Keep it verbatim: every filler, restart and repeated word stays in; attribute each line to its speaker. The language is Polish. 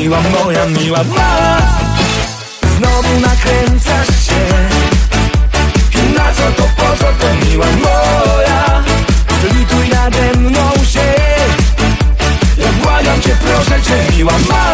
Speaker 1: miła moja, miła ma. Znowu nakręcasz się. I na co to, po co to, miła moja? Zlituj nade mną się. Ja błagam cię, proszę cię, miła ma.